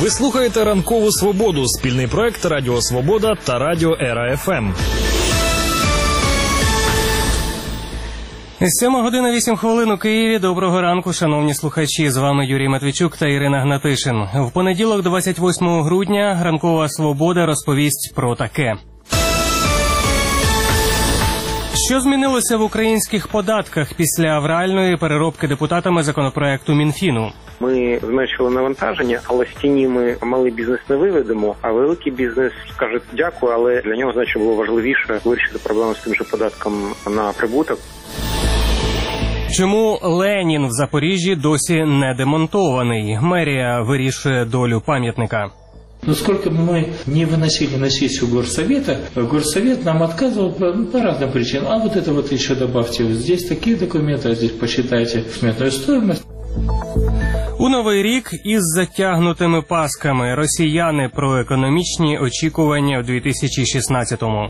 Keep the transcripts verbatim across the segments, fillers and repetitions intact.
Ви слухаєте «Ранкову свободу» – спільний проект Радіо Свобода та Радіо Ера Еф Ем. Сьома година вісім хвилин у Києві. Доброго ранку, шановні слухачі. З вами Юрій Матвійчук та Ірина Гнатишин. В понеділок, двадцять восьмого грудня, «Ранкова свобода» розповість про таке. Що змінилося в українських податках після авральної переробки депутатами законопроекту Мінфіну? Ми зменшили навантаження, але з тіні ми малий бізнес не виведемо, а великий бізнес скаже дякую, але для нього, значить, було важливіше вирішити проблему з тим же податком на прибуток. Чому Ленін в Запоріжжі досі не демонтований? Мерія вирішує долю пам'ятника. Но сколько бы мы не выносили на сессию горсовета, горсовет нам отказывал по, по разным причинам. А вот это вот еще добавьте, вот здесь такие документы, а здесь посчитайте сметную стоимость. У Новий рік із затягнутими пасками. Росіяни про економічні очікування в дві тисячі шістнадцятому.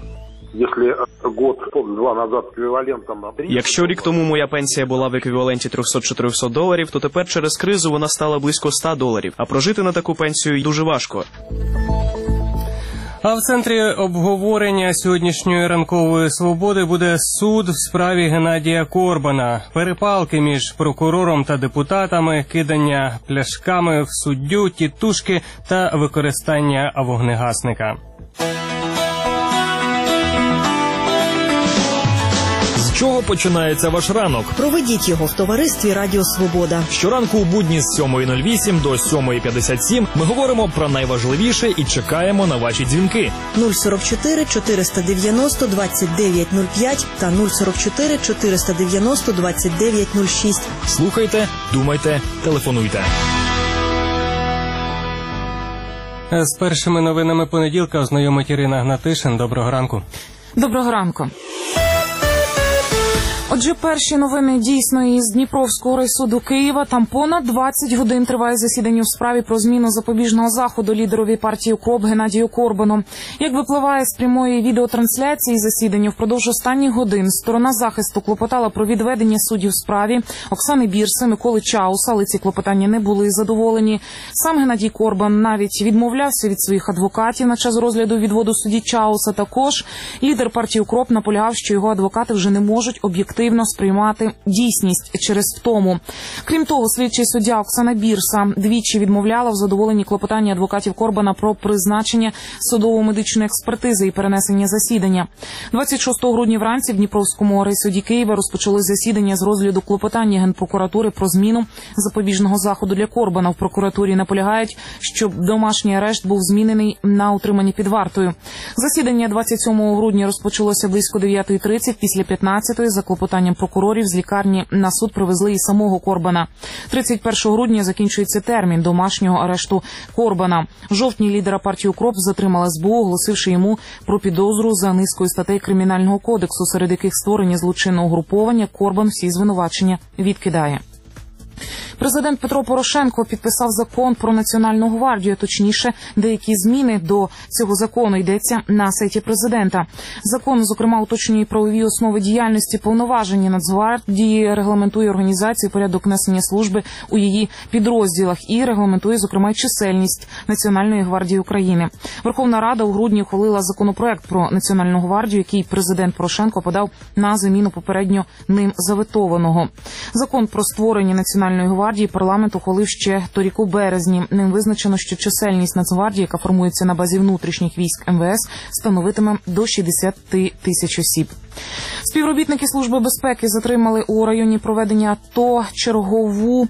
Якщо рік тому моя пенсія була в еквіваленті триста-чотириста доларів, то тепер через кризу вона стала близько ста доларів. А прожити на таку пенсію дуже важко. А в центрі обговорення сьогоднішньої ранкової свободи буде суд в справі Геннадія Корбана. Перепалки між прокурором та депутатами, кидання пляшками в суддю, тітушки та використання вогнегасника. З чого починається ваш ранок? Проведіть його в товаристві Радіо Свобода. Щоранку у будні з сьомої нуль вісім до сьомої п'ятдесят сім ми говоримо про найважливіше і чекаємо на ваші дзвінки. нуль сорок чотири чотириста дев'яносто двадцять дев'ять нуль п'ять та нуль сорок чотири чотириста дев'яносто двадцять дев'ять нуль шість. Слухайте, думайте, телефонуйте. З першими новинами понеділка ознайомить Ірина Гнатишин. Доброго ранку. Доброго ранку. Отже, перші новини дійсно із Дніпровського райсуду Києва. Там понад двадцять годин триває засідання у справі про зміну запобіжного заходу лідерові партії УКРОП Геннадію Корбану. Як випливає з прямої відеотрансляції засідання, впродовж останніх годин сторона захисту клопотала про відведення суддів в справі Оксани Бірси, Миколи Чауса, але ці клопотання не були задоволені. Сам Геннадій Корбан навіть відмовлявся від своїх адвокатів на час розгляду відводу судді Чауса. Також лідер партії УКРОП наполягав, що його адвокати вже не можуть об'єктивно сприймати дійсність через втому. Крім того, слідчий суддя Оксана Бірса двічі відмовляла в задоволенні клопотання адвокатів Корбана про призначення судово-медичної експертизи і перенесення засідання. двадцять шостого грудня вранці в Дніпровському райсуді Києва розпочалось засідання з розгляду клопотання Генпрокуратури про зміну запобіжного заходу для Корбана. В прокуратурі наполягають, щоб домашній арешт був змінений на утримання під вартою. Засідання двадцять сьомого грудня розпочалося близько дев'ятої тридцять. Після п'ятнадцятої за клопотанням прокурорів з лікарні на суд привезли і самого Корбана. тридцять першого грудня закінчується термін домашнього арешту Корбана. В жовтні лідера партії УКРОП затримала ес бе у, оголосивши йому про підозру за низкою статей Кримінального кодексу, серед яких створення злочинного угруповання. Корбан всі звинувачення відкидає. Президент Петро Порошенко підписав закон про Національну гвардію, точніше, деякі зміни до цього закону, йдеться на сайті президента. Закон, зокрема, уточнює правові основи діяльності, повноваження Нацгвардії, регламентує організацію, порядок несення служби у її підрозділах і регламентує, зокрема, чисельність Національної гвардії України. Верховна Рада у грудні ухвалила законопроект про Національну гвардію, який президент Порошенко подав на заміну попередньо ним заветованого. Закон про створення Національної гвардії парламент ухвалив ще торік у березні. Ним визначено, що чисельність Нацгвардії, яка формується на базі внутрішніх військ ем ве ес, становитиме до шістдесят тисяч осіб. Співробітники Служби безпеки затримали у районі проведення АТО чергову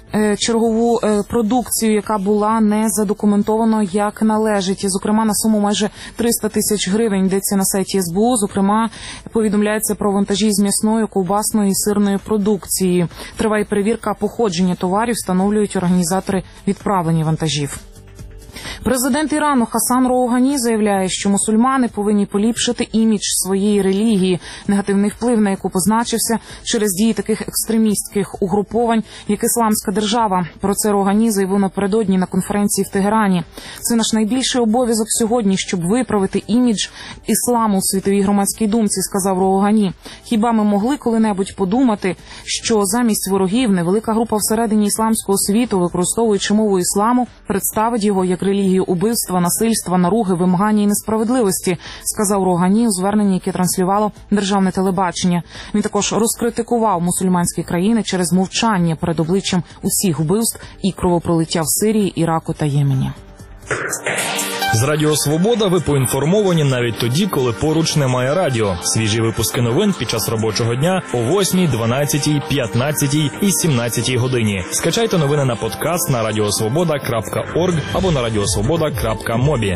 чергову продукцію, яка була не задокументовано як належить. Зокрема, на суму майже триста тисяч гривень, йдеться на сайті ес бе у. Зокрема, повідомляється про вантажі з м'ясною, ковбасною і сирною продукцією. Триває перевірка походження товарів, встановлюють організатори відправлення вантажів. Президент Ірану Хасан Роугані заявляє, що мусульмани повинні поліпшити імідж своєї релігії, негативний вплив на яку позначився через дії таких екстремістських угруповань, як Ісламська держава. Про це Роугані заявив напередодні на конференції в Тегерані. Це наш найбільший обов'язок сьогодні, щоб виправити імідж ісламу у світовій громадській думці, сказав Роугані. Хіба ми могли коли-небудь подумати, що замість ворогів невелика група всередині ісламського світу, використовуючи мову ісламу, представить його як релігію убивства, насильства, наруги, вимагання і несправедливості, сказав Роугані у зверненні, яке транслювало державне телебачення. Він також розкритикував мусульманські країни через мовчання перед обличчям усіх вбивств і кровопролиття в Сирії, Іраку та Ємені. З Радіо Свобода ви поінформовані навіть тоді, коли поруч немає радіо. Свіжі випуски новин під час робочого дня о восьмій, дванадцятій, п'ятнадцятій і сімнадцятій годині. Скачайте новини на подкаст на радіосвобода крапка орг або на радіосвобода крапка мобі.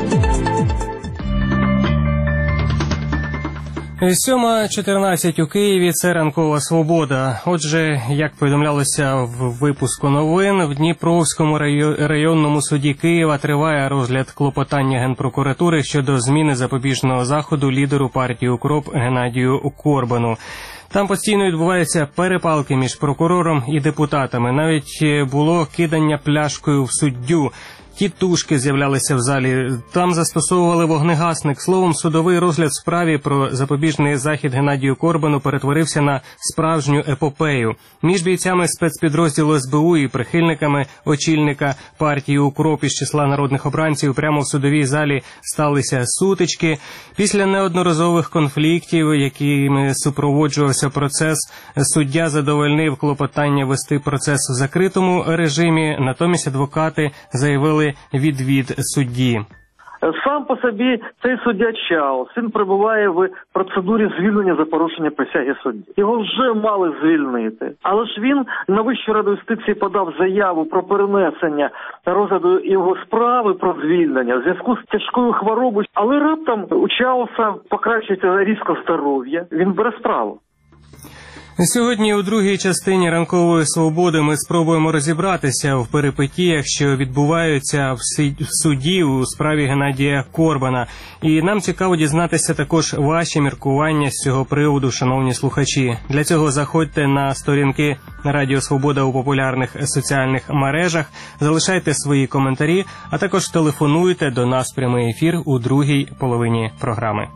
сьома чотирнадцять у Києві – це ранкова свобода. Отже, як повідомлялося в випуску новин, в Дніпровському районному суді Києва триває розгляд клопотання Генпрокуратури щодо зміни запобіжного заходу лідеру партії «УКРОП» Геннадію Корбану. Там постійно відбуваються перепалки між прокурором і депутатами. Навіть було кидання пляшкою в суддю. Тітушки з'являлися в залі, там застосовували вогнегасник. Словом, судовий розгляд в справі про запобіжний захід Геннадію Корбану перетворився на справжню епопею. Між бійцями спецпідрозділу ес бе у і прихильниками очільника партії «УКРОП» із числа народних обранців прямо в судовій залі сталися сутички. Після неодноразових конфліктів, якими супроводжувався процес, суддя задовольнив клопотання вести процес в закритому режимі, натомість адвокати заявили відвід судді. Сам по собі цей суддя Чаус, він перебуває в процедурі звільнення за порушення присяги судді. Його вже мали звільнити. Але ж він на Вищу раду юстиції подав заяву про перенесення розгляду його справи про звільнення в зв'язку з тяжкою хворобою. Але раптом у Чауса покращується різко здоров'я, він бере справу. Сьогодні у другій частині ранкової свободи ми спробуємо розібратися в перипетіях, що відбуваються в суді у справі Геннадія Корбана. І нам цікаво дізнатися також ваші міркування з цього приводу, шановні слухачі. Для цього заходьте на сторінки Радіо Свобода у популярних соціальних мережах, залишайте свої коментарі, а також телефонуйте до нас в прямий ефір у другій половині програми.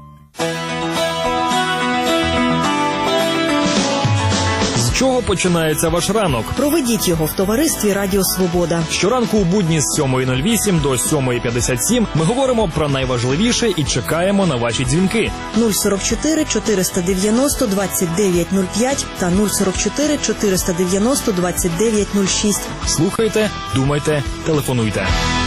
З чого починається ваш ранок? Проведіть його в товаристві Радіо Свобода. Щоранку у будні з сьомої нуль вісім до сьомої п'ятдесят сім ми говоримо про найважливіше і чекаємо на ваші дзвінки. нуль сорок чотири чотириста дев'яносто двадцять дев'ять нуль п'ять та нуль сорок чотири чотириста дев'яносто двадцять дев'ять нуль шість. Слухайте, думайте, телефонуйте.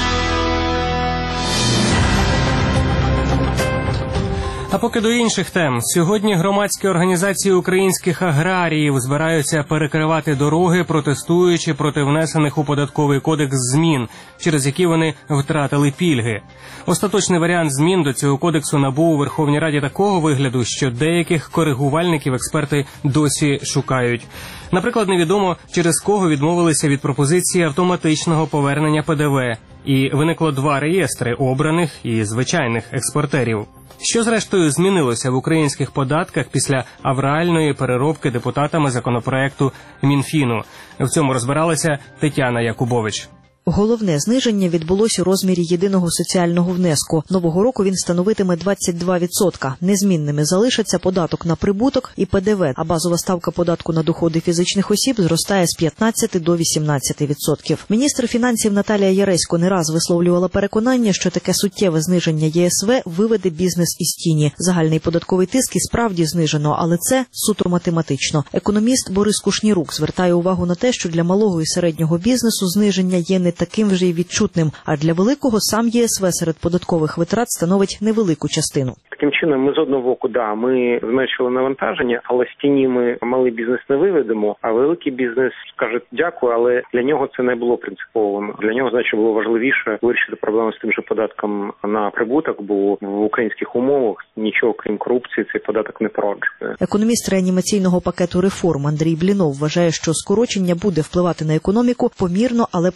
А поки до інших тем. Сьогодні громадські організації українських аграріїв збираються перекривати дороги, протестуючи проти внесених у податковий кодекс змін, через які вони втратили пільги. Остаточний варіант змін до цього кодексу набув у Верховній Раді такого вигляду, що деяких коригувальників експерти досі шукають. Наприклад, невідомо, через кого відмовилися від пропозиції автоматичного повернення пе де ве. І виникло два реєстри – обраних і звичайних експортерів. Що, зрештою, змінилося в українських податках після авральної переробки депутатами законопроекту Мінфіну? В цьому розбиралася Тетяна Якубович. Головне зниження відбулося у розмірі єдиного соціального внеску. Нового року він становитиме двадцять два відсотки. Незмінними залишаться податок на прибуток і пе де ве, а базова ставка податку на доходи фізичних осіб зростає з п'ятнадцяти до вісімнадцяти відсотків. Міністр фінансів Наталія Яресько не раз висловлювала переконання, що таке суттєве зниження є ес ве виведе бізнес із тіні. Загальний податковий тиск і справді знижено, але це суто математично. Економіст Борис Кушнірук звертає увагу на те, що для малого і середнього бізнесу зниження є не таким вже й відчутним, а для великого сам є ес ве серед податкових витрат становить невелику частину. Таким чином, ми з одного боку, да, ми зменшили навантаження, але з тіні ми малий бізнес не виведемо, а великий бізнес скаже дякую, але для нього це не було принциповим. Для нього, значить, було важливіше вирішити проблему з тим же податком на прибуток, бо в українських умовах нічого, крім корупції, цей податок не породжує. Економіст реанімаційного пакету реформ Андрій Блінов вважає, що скорочення буде впливати на економіку помірно, але позитивно.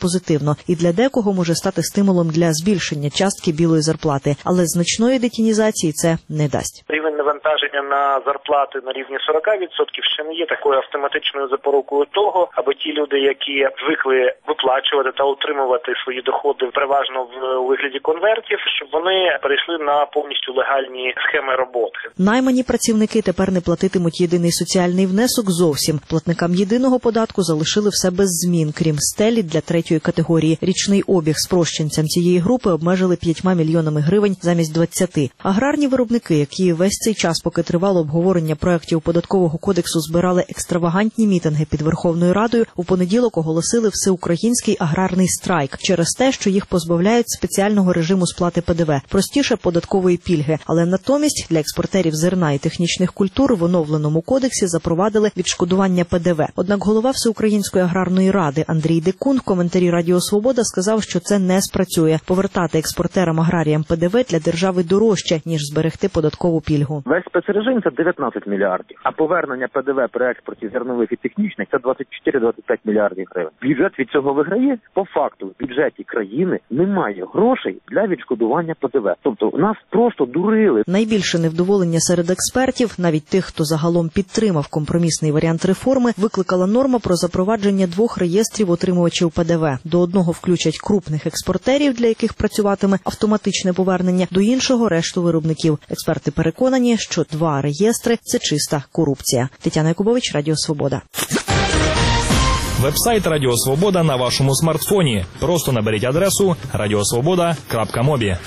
безперервно і для декого може стати стимулом для збільшення частки білої зарплати, але значної детінізації це не дасть. Рівень навантаження на зарплати на рівні сорок відсотків ще не є такою автоматичною запорукою того, аби ті люди, які звикли виплачувати та отримувати свої доходи переважно в вигляді конвертів, щоб вони перейшли на повністю легальні схеми роботи. Наймані працівники тепер не платитимуть єдиний соціальний внесок зовсім. Платникам єдиного податку залишили все без змін, крім стелі для третьої категорії. Річний обіг спрощенцям цієї групи обмежили п'ятьма мільйонами гривень замість двадцяти. Аграрні виробники, які весь цей час, поки тривало обговорення проєктів податкового кодексу, збирали екстравагантні мітинги під Верховною Радою, у понеділок оголосили всеукраїнський аграрний страйк через те, що їх позбавляють спеціального режиму сплати Пе Де Ве, простіше податкової пільги. Але натомість для експортерів зерна і технічних культур в оновленому кодексі запровадили відшкодування Пе Де Ве. Однак голова Всеукраїнської аграрної ради Андрій Декун в коментарі Радіо Свобода сказав, що це не спрацює. Повертати експортерам-аграріям Пе Де Ве для держави дорожче, ніж зберегти податкову пільгу. Весь спецрежим – це дев'ятнадцять мільярдів, а повернення Пе Де Ве при експорті зернових і технічних – це двадцять чотири - двадцять п'ять мільярдів гривень. Бюджет від цього виграє. По факту в бюджеті країни немає грошей для відшкодування Пе Де Ве. Тобто нас просто дурили. Найбільше невдоволення серед експертів, навіть тих, хто загалом підтримав компромісний варіант реформи, викликала норма про запровадження двох реєстрів отримувачів Пе Де Ве. До одного включать крупних експортерів, для яких працюватиме автоматичне повернення, до іншого – решту виробників. Експерти переконані, що два реєстри – це чиста корупція. Тетяна Якубович, Радіо Свобода. Вебсайт Радіо Свобода на вашому смартфоні. Просто наберіть адресу радіосвобода крапка мобі.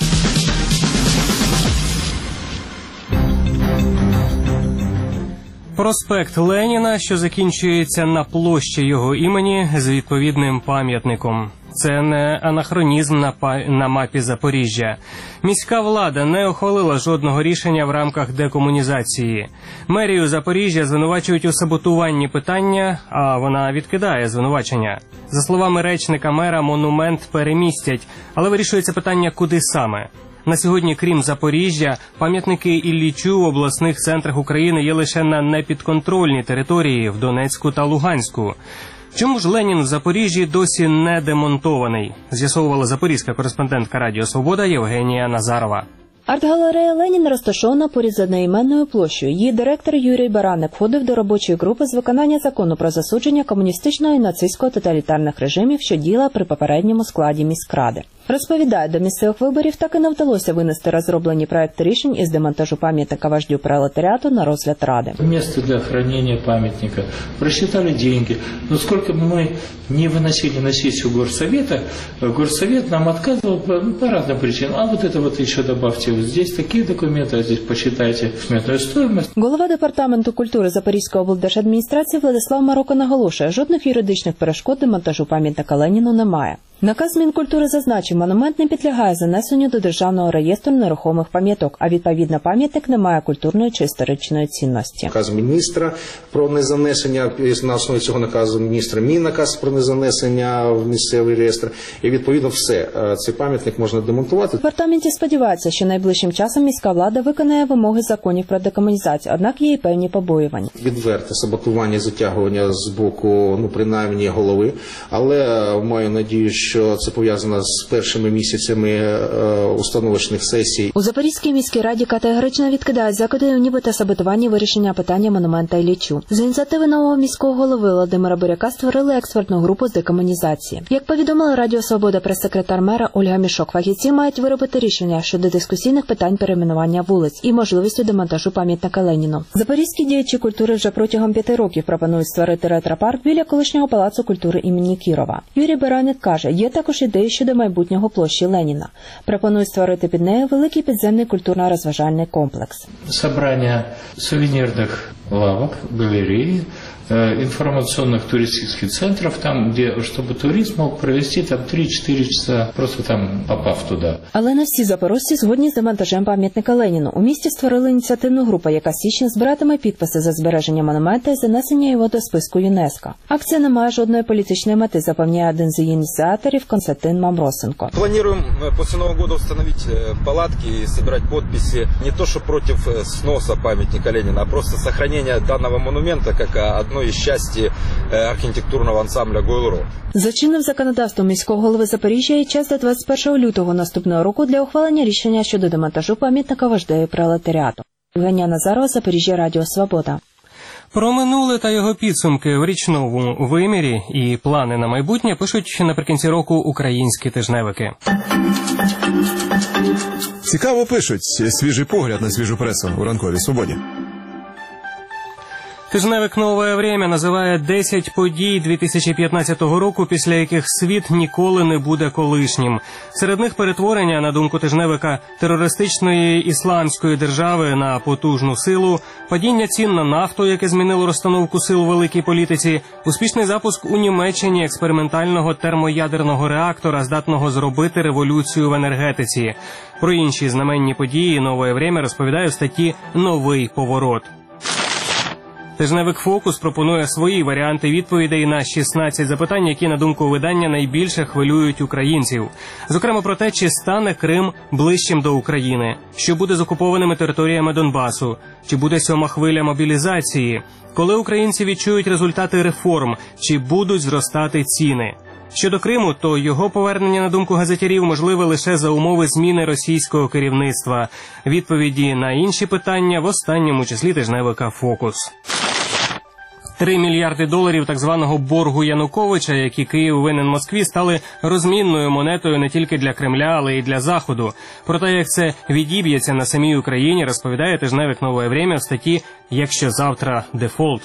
Проспект Леніна, що закінчується на площі його імені з відповідним пам'ятником. Це не анахронізм на, па... на мапі Запоріжжя. Міська влада не ухвалила жодного рішення в рамках декомунізації. Мерію Запоріжжя звинувачують у саботуванні питання, а вона відкидає звинувачення. За словами речника мера, монумент перемістять, але вирішується питання, куди саме. На сьогодні, крім Запоріжжя, пам'ятники Іллічу в обласних центрах України є лише на непідконтрольній території в Донецьку та Луганську. Чому ж Ленін в Запоріжжі досі не демонтований? З'ясовувала запорізька кореспондентка Радіо Свобода Євгенія Назарова. Арт-галерея «Ленін» розташована поряд з одноіменною площею. Її директор Юрій Бараник входив до робочої групи з виконання закону про засудження комуністичного і нацистського тоталітарних режимів, що діяла при попередньому складі міськради. Розповідає, до місцевих виборів так і не вдалося винести розроблені проекти рішень із демонтажу пам'ятника вождю пролетаріату на розгляд Ради. Место для хранения памятника. Просчитали деньги. Но сколько бы мы не выносили на сессию горсовета, горсовет нам отказывал по, ну, по разным причинам. А вот это вот еще добавьте, вот здесь такие документы, а здесь посчитайте сметную стоимость. Голова департаменту культури Запорізької облдержадміністрації Владислав Мароко наголошує, жодних юридичних перешкод демонтажу пам'ятника Леніну немає. Наказ Мінкультури зазначив, монумент не підлягає занесенню до Державного реєстру нерухомих пам'яток, а відповідно пам'ятник не має культурної чи історичної цінності. Наказ міністра про незанесення, на основі цього наказу міністра, мій наказ про незанесення в місцевий реєстр, і відповідно все. Цей пам'ятник можна демонтувати. В департаменті сподіваються, що найближчим часом міська влада виконає вимоги законів про декомунізацію, однак є й певні побоювання. Відверте саботування, затягування з боку, ну, принаймні, голови, але маю надію, що що це пов'язано з першими місяцями е, установочних сесій. У Запорізькій міській раді категорично відкидають закиди у нібито саботування вирішення питання монумента Іллічу. За ініціативи нового міського голови Володимира Буряка створили експертну групу з декомунізації. Як повідомила Радіо Свобода прес-секретар мера Ольга Мішок, фахівці мають виробити рішення щодо дискусійних питань перейменування вулиць і можливістю демонтажу пам'ятника Леніну. Запорізькі діячі культури вже протягом п'яти років пропонують створити ретропарк біля колишнього палацу культури імені Кірова. Юрій Бараник каже, є також ідеї щодо майбутнього площі Леніна. Пропонують створити під нею великий підземний культурно-розважальний комплекс. Собрання сувенірних лавок, галереї, информационных туристических центров, там, где, чтобы турист мог провести там три-чотири часа, просто там попав туди. Але не всі запорожці згодні з демонтажем пам'ятника Леніну. У місті створили ініціативну групу, яка з січня збиратиме підписи за збереження монумента і занесення його до списку ЮНЕСКО. Акція не має жодної політичної мети, запевняє один з її ініціаторів Константин Мамросенко. Планируем после Нового года установить палатки и собирать подписи не то, что против сноса памятника Ленина, а просто сохранения данного монумента как одной оно есть части архітектурного ансамбля Гойл-Ро. За чинним законодавством міського голови Запоріжжя є час до двадцять першого лютого наступного року для ухвалення рішення щодо демонтажу пам'ятника вождеві пролетаріату. Євгенія Назарова, Запоріжжя, Радіо Свобода. Про минуле та його підсумки в річному вимірі і плани на майбутнє пишуть наприкінці року українські тижневики. Цікаво пишуть. Свіжий погляд на свіжу пресу у ранковій свободі. Тижневик «Нове время» називає десять подій дві тисячі п'ятнадцятого року, після яких світ ніколи не буде колишнім. Серед них перетворення, на думку тижневика, терористичної ісламської держави на потужну силу, падіння цін на нафту, яке змінило розстановку сил у великій політиці, успішний запуск у Німеччині експериментального термоядерного реактора, здатного зробити революцію в енергетиці. Про інші знаменні події «Нове время» розповідає в статті «Новий поворот». Тижневик «Фокус» пропонує свої варіанти відповідей на шістнадцять запитань, які, на думку видання, найбільше хвилюють українців. Зокрема, про те, чи стане Крим ближчим до України, що буде з окупованими територіями Донбасу, чи буде сьома хвиля мобілізації, коли українці відчують результати реформ, чи будуть зростати ціни. Щодо Криму, то його повернення, на думку газетярів, можливе лише за умови зміни російського керівництва. Відповіді на інші питання в останньому числі тижневика «Фокус». Три мільярди доларів так званого боргу Януковича, які Київ винен Москві, стали розмінною монетою не тільки для Кремля, але й для Заходу. Про те, як це відіб'ється на самій Україні, розповідає тижневик «Нове время» в статті «Якщо завтра дефолт».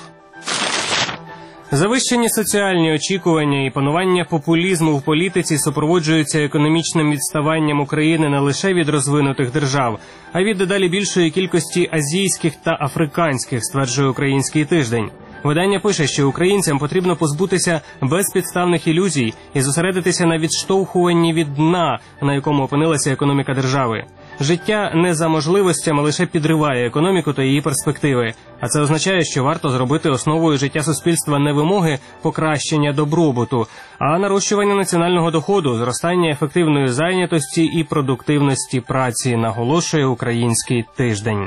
Завищені соціальні очікування і панування популізму в політиці супроводжуються економічним відставанням України не лише від розвинутих держав, а й від дедалі більшої кількості азійських та африканських, стверджує «Український тиждень». Видання пише, що українцям потрібно позбутися безпідставних ілюзій і зосередитися на відштовхуванні від дна, на якому опинилася економіка держави. Життя не за можливостями лише підриває економіку та її перспективи. А це означає, що варто зробити основою життя суспільства не вимоги покращення добробуту, а нарощування національного доходу, зростання ефективної зайнятості і продуктивності праці, наголошує «Український тиждень».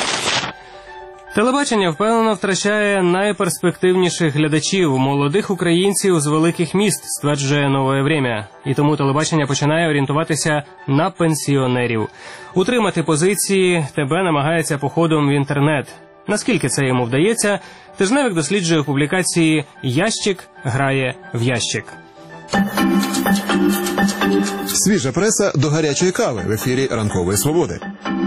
Телебачення впевнено втрачає найперспективніших глядачів – молодих українців з великих міст, стверджує «Нове время». І тому телебачення починає орієнтуватися на пенсіонерів. Утримати позиції ТБ намагається походом в інтернет. Наскільки це йому вдається, тижневик досліджує в публікації «Ящик грає в ящик». Свіжа преса до гарячої кави в ефірі «Ранкової свободи».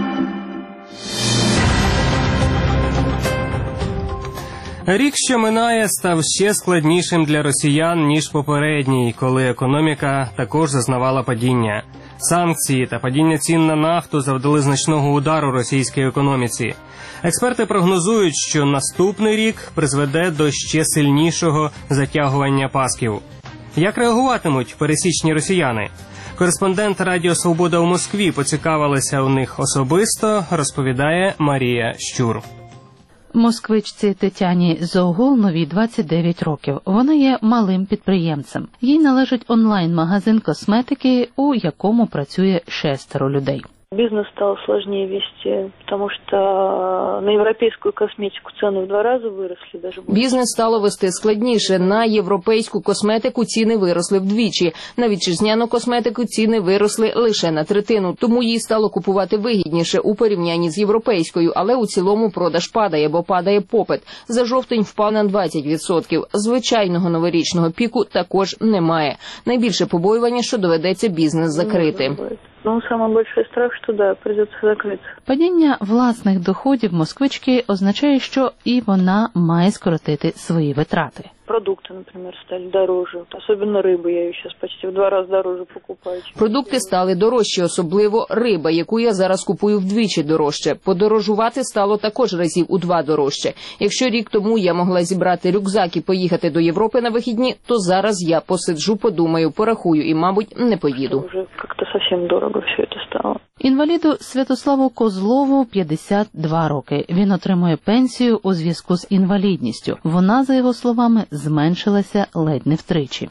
Рік, що минає, став ще складнішим для росіян, ніж попередній, коли економіка також зазнавала падіння. Санкції та падіння цін на нафту завдали значного удару російській економіці. Експерти прогнозують, що наступний рік призведе до ще сильнішого затягування пасків. Як реагуватимуть пересічні росіяни? Кореспондент Радіо Свобода у Москві поцікавилася у них особисто, розповідає Марія Щур. Москвичці Тетяні Зоголновій двадцять дев'ять років. Вона є малим підприємцем. Їй належить онлайн-магазин косметики, у якому працює шестеро людей. Бизнес стал сложнее вести, потому что на европейскую косметику цены в два раза выросли. Даже Бізнес стало вести складніше. На європейську косметику ціни виросли вдвічі. На вітчизняну косметику ціни виросли лише на третину. Тому їй стало купувати вигідніше у порівнянні з європейською. Але у цілому продаж падає, бо падає попит. За жовтень впав на двадцять відсотків. Звичайного новорічного піку також немає. Найбільше побоювання, що доведеться бізнес закрити. Ну, самый большой страх, что да, придется закрыться. Падіння власних доходів москвички означає, що і вона має скоротити свої витрати. Продукты, например, стали дороже. Особенно рыба, я ее сейчас почти в два раза дороже покупаю. Продукти стали дорожчі, особливо риба, яку я зараз купую вдвічі дорожче. Подорожувати стало також разів у два дорожче. Якщо рік тому я могла зібрати рюкзак і поїхати до Європи на вихідні, то зараз я посиджу, подумаю, порахую і, мабуть, не поїду. Вже як-то зовсім дорого все це стало. Інваліду Святославу Козлову п'ятдесят два роки. Він отримує пенсію у зв'язку з інвалідністю. Вона, за його словами, зменшилася ледь не втричі.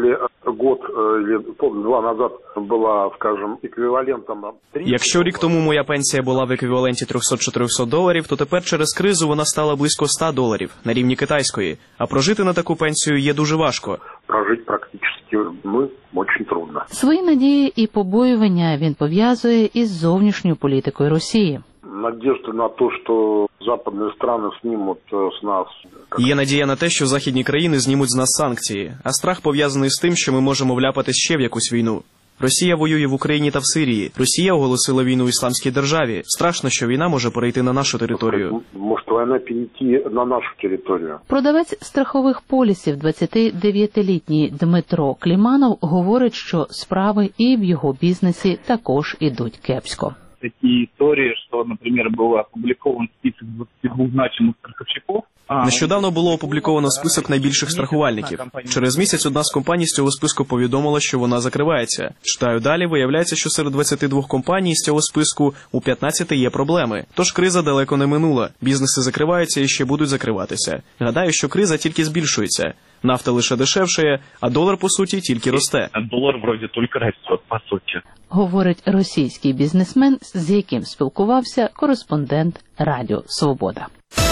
Якщо рік тому моя пенсія була в еквіваленті триста-чотириста доларів, то тепер через кризу вона стала близько ста доларів, на рівні китайської. А прожити на таку пенсію є дуже важко. Прожити практично ну, дуже трудно. Свої надії і побоювання він пов'язує із зовнішньою політикою Росії. Надежда на те, що західні країни знімуть з нас. Є надія на те, що західні країни знімуть з нас санкції, а страх пов'язаний з тим, що ми можемо вляпатись ще в якусь війну. Росія воює в Україні та в Сирії. Росія оголосила війну Ісламській державі. Страшно, що війна може перейти на нашу територію. Може війна перейти на нашу територію. Продавець страхових полісів, двадцятидев'ятилітній Дмитро Кліманов, говорить, що справи і в його бізнесі також ідуть кепсько. Такие истории, что, например, был опубликован список двадцати двох значимых страховщиков. Нещодавно було опубліковано список найбільших страхувальників. Через місяць одна з компаній з цього списку повідомила, що вона закривається. Читаю далі, виявляється, що серед двадцяти двох компаній з цього списку у п'ятнадцяти є проблеми. Тож криза далеко не минула. Бізнеси закриваються і ще будуть закриватися. Гадаю, що криза тільки збільшується. Нафта лише дешевшає, а долар, по суті, тільки росте. Долар, вроде, тільки росте, по суті. Говорить російський бізнесмен, з яким спілкувався кореспондент Радіо Свобода.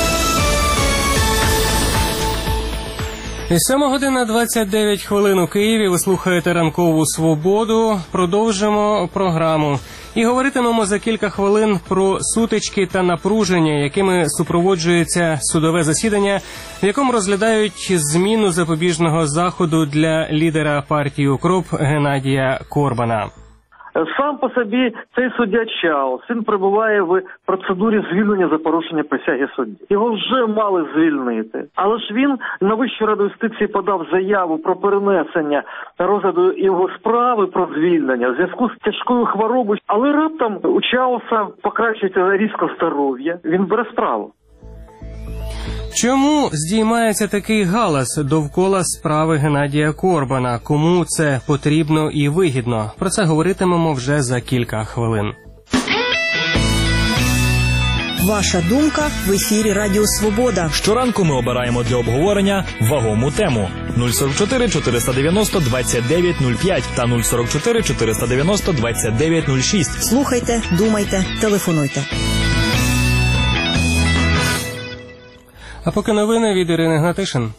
сьома година двадцять дев'ять хвилин у Києві. Ви слухаєте ранкову «Свободу». Продовжимо програму. І говоритимемо за кілька хвилин про сутички та напруження, якими супроводжується судове засідання, в якому розглядають зміну запобіжного заходу для лідера партії «УКРОП» Геннадія Корбана. Сам по собі цей суддя Чаус, він перебуває в процедурі звільнення за порушення присяги судді. Його вже мали звільнити. Але ж він на Вищу раду юстиції подав заяву про перенесення розгляду його справи про звільнення в зв'язку з тяжкою хворобою. Але раптом у Чауса покращується різко здоров'я. Він бере справу. Чому здіймається такий галас довкола справи Геннадія Корбана? Кому це потрібно і вигідно? Про це говоритимемо вже за кілька хвилин. Ваша думка в ефірі Радіо Свобода. Щоранку ми обираємо для обговорення вагому тему. нуль сорок чотири чотириста дев'яносто двадцять дев'ять нуль п'ять та нуль сорок чотири чотириста дев'яносто двадцять дев'ять нуль шість. Слухайте, думайте, телефонуйте. А поки новини від Ірини Гнатишин.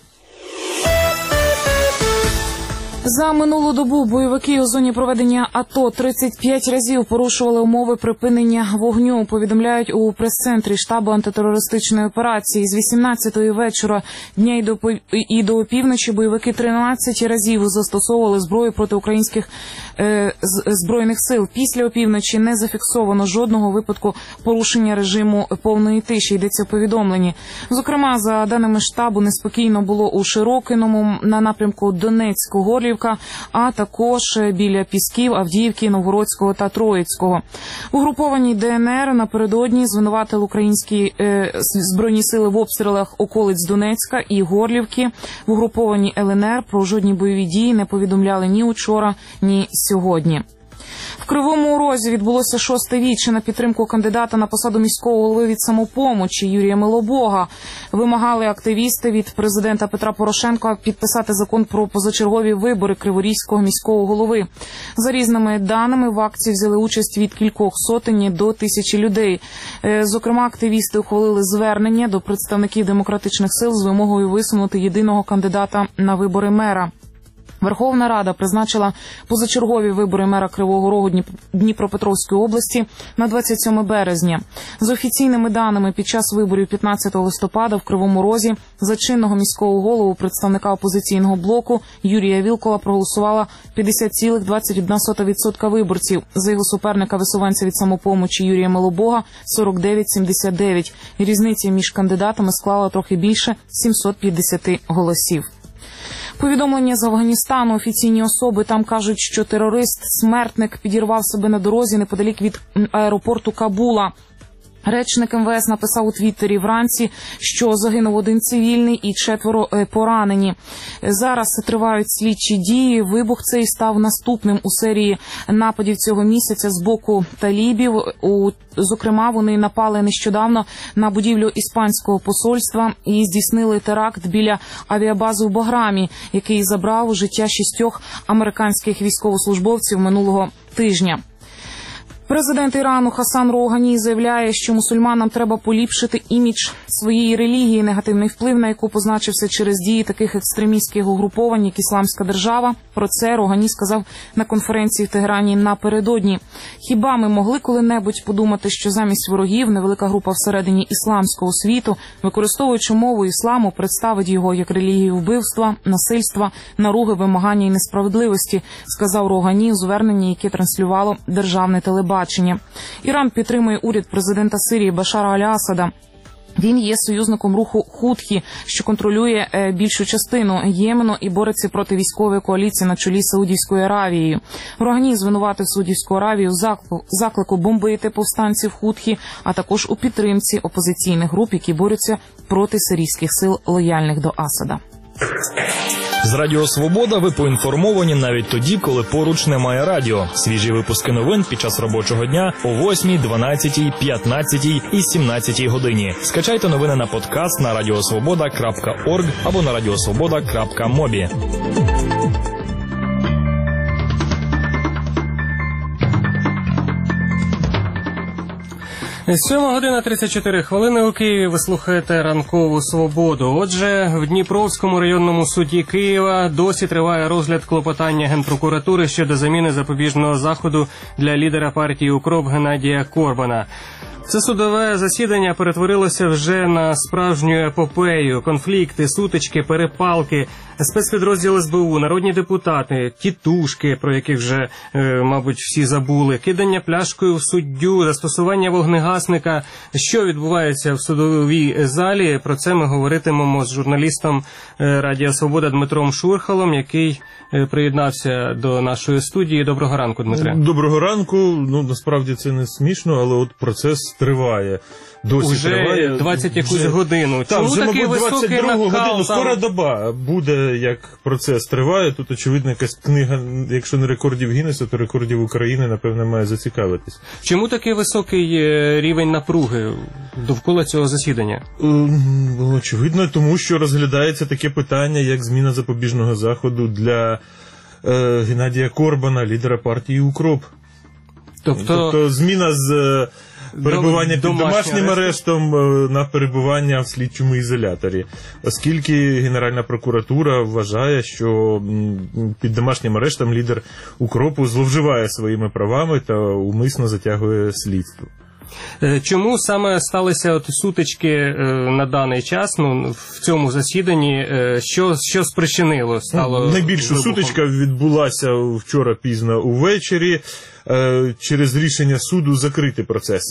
За минулу добу бойовики у зоні проведення АТО тридцять п'ять разів порушували умови припинення вогню, повідомляють у прес-центрі штабу антитерористичної операції. З вісімнадцятої вечора дня і до, і до опівночі бойовики тринадцять разів застосовували зброю проти українських е, збройних сил. Після опівночі не зафіксовано жодного випадку порушення режиму повної тиші, йдеться в повідомленні. Зокрема, за даними штабу, неспокійно було у Широкиному на напрямку Донецьк-Горлівка, а також біля Пісків, Авдіївки, Новгородського та Троїцького. Угруповані ДНР напередодні звинуватили українські е, збройні сили в обстрілах околиць Донецька і Горлівки. В угруповані ЛНР про жодні бойові дії не повідомляли ні учора, ні сьогодні. В Кривому Розі відбулося шосте віче на підтримку кандидата на посаду міського голови від «Самопомочі» Юрія Милобога. Вимагали активісти від президента Петра Порошенка підписати закон про позачергові вибори Криворізького міського голови. За різними даними, в акції взяли участь від кількох сотень до тисячі людей. Зокрема, активісти ухвалили звернення до представників демократичних сил з вимогою висунути єдиного кандидата на вибори мера. Верховна Рада призначила позачергові вибори мера Кривого Рогу Дніпропетровської області на двадцять сьоме березня. За офіційними даними, під час виборів п'ятнадцятого листопада в Кривому Розі за чинного міського голову представника опозиційного блоку Юрія Вілкола проголосувала п'ятдесят цілих двадцять одна сота відсотка виборців. За його суперника висуванця від «Самопомочі» Юрія Милобога сорок дев'ять цілих сімдесят дев'ять. Різниця між кандидатами склала трохи більше сімсот п'ятдесят голосів. Повідомлення з Афганістану. Офіційні особи там кажуть, що терорист-смертник підірвав себе на дорозі неподалік від аеропорту Кабула. Речник ем ве ес написав у Твіттері вранці, що загинув один цивільний і четверо поранені. Зараз тривають слідчі дії. Вибух цей став наступним у серії нападів цього місяця з боку талібів. У, зокрема, вони напали нещодавно на будівлю іспанського посольства і здійснили теракт біля авіабази у Баграмі, який забрав життя шістьох американських військовослужбовців минулого тижня. Президент Ірану Хасан Роугані заявляє, що мусульманам треба поліпшити імідж своєї релігії, негативний вплив на яку позначився через дії таких екстремістських угруповань, як Ісламська держава. Про це Роугані сказав на конференції в Тегерані напередодні. Хіба ми могли коли-небудь подумати, що замість ворогів невелика група всередині ісламського світу, використовуючи мову ісламу, представить його як релігію вбивства, насильства, наруги, вимагання і несправедливості, сказав Роугані у зверненні, яке транслювало державне телебачення. Іран підтримує уряд президента Сирії Башара аль-Асада. Він є союзником руху Хутхі, що контролює більшу частину Ємену і бореться проти військової коаліції на чолі з Саудівською Аравією. Роугані звинуватив Саудівську Аравію у заклику бомбити повстанців Хутхі, а також у підтримці опозиційних груп, які борються проти сирійських сил, лояльних до Асада. З Радіо Свобода ви поінформовані навіть тоді, коли поруч немає радіо. Свіжі випуски новин під час робочого дня о восьмій, дванадцятій, п'ятнадцятій і сімнадцятій годині. Скачайте новини на подкаст на радіосвобода крапка орг або на радіосвобода крапка мобі. сьома година тридцять чотири хвилини у Києві. Ви слухаєте ранкову свободу. Отже, в Дніпровському районному суді Києва досі триває розгляд клопотання Генпрокуратури щодо заміни запобіжного заходу для лідера партії «УКРОП» Геннадія Корбана. Це судове засідання перетворилося вже на справжню епопею. Конфлікти, сутички, перепалки, спецпідрозділ ес бе у, народні депутати, тітушки, про яких вже, е, мабуть, всі забули, кидання пляшкою в суддю, застосування вогнегасника. Що відбувається в судовій залі? Про це ми говоритимемо з журналістом Радіо Свобода Дмитром Шурхалом, який приєднався до нашої студії. Доброго ранку, Дмитре. Доброго ранку. Ну, насправді це не смішно, але от процес триває. Досі уже триває. двадцять якусь годину. Так, Чому вже, такий мабуть, високий двадцять другу накал? годину, скоро там... доба буде, як процес триває. Тут, очевидно, якась книга, якщо не рекордів Гіннеса, то рекордів України, напевно, має зацікавитись. Чому такий високий рівень напруги довкола цього засідання? Очевидно, тому що розглядається таке питання, як зміна запобіжного заходу для е, Геннадія Корбана, лідера партії «УКРОП». Тобто, тобто зміна з перебування під домашнім арештом на перебування в слідчому ізоляторі. Оскільки Генеральна прокуратура вважає, що під домашнім арештом лідер «УКРОПу» зловживає своїми правами та умисно затягує слідство. Чому саме сталися от сутички на даний час, ну, в цьому засіданні, що, що спричинило? Стало Найбільша сутичка відбулася вчора пізно увечері через рішення суду закрити процес.